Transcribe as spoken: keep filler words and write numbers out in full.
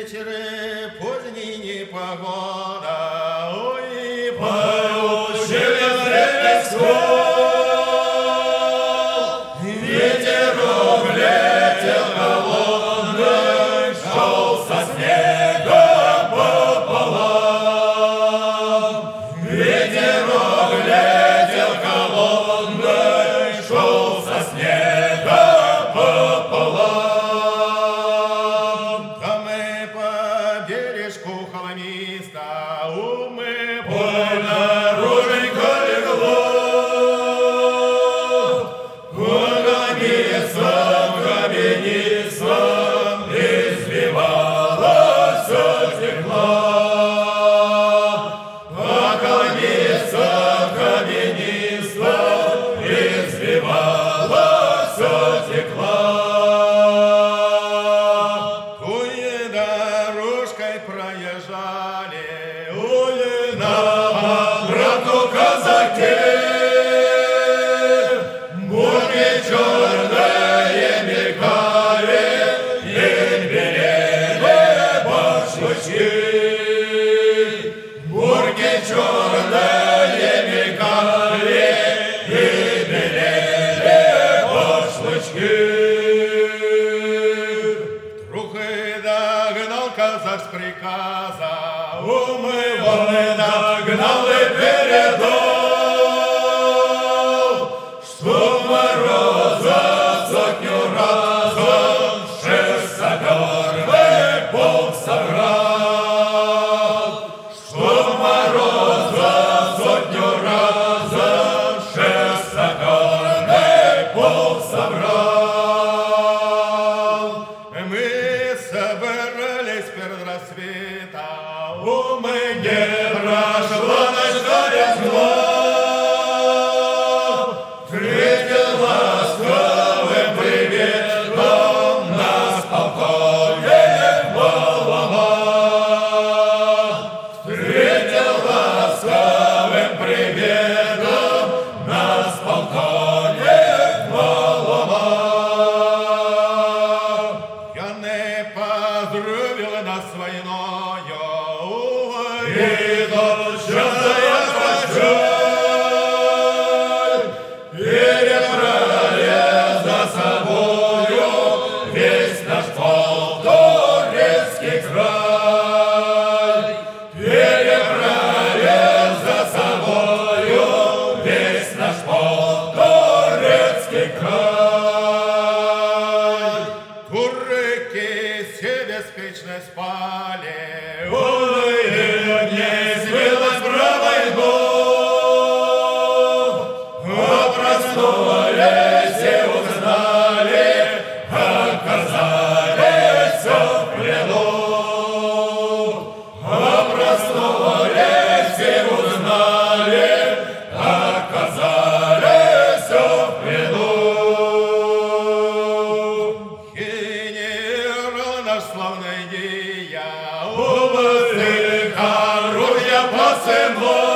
вечеры, поздней непогода, ой, Получили Ревецкого, ветерок летел холодный, шел со снегом пополам. Ветерок летел холодный, шел со снегом пополам. да мы по бережку холмиста, умы Ой, наруженько легло, каменистом, каменистом извивалось все стекла. По каменистом, каменистом извивалось все стекла. Туе дорожкой проезжали, Ой, на обратку казаки, бурки черные мелькали, и белели башлычки. Бурки черные мелькали, и белели башлычки. вдруг и догнал казак с приказа, Умывали, нагнал и передал, чтоб мороза сотню разом шесть саперный полк собрал. Чтоб мороза сотню разом шесть саперный полк собрал. мы собрались перед рассветом, Умы не прошла ночная тьма, встретил ласковым приветом нас полковник Баламан. Встретил ласковым приветом нас полковник Баламан. я не поздравил нас войною, И толщёная прощай, перебрали за собою весь наш полтурецкий край. Перебрали за собою весь наш полтурецкий край. турки все беспечно спали, Ой, не сбилась про войну, а проснулись и узнали, оказались все в плену. А проснулись и узнали, оказались все в плену. генерал наш славный Дия, Умы оружия посылал,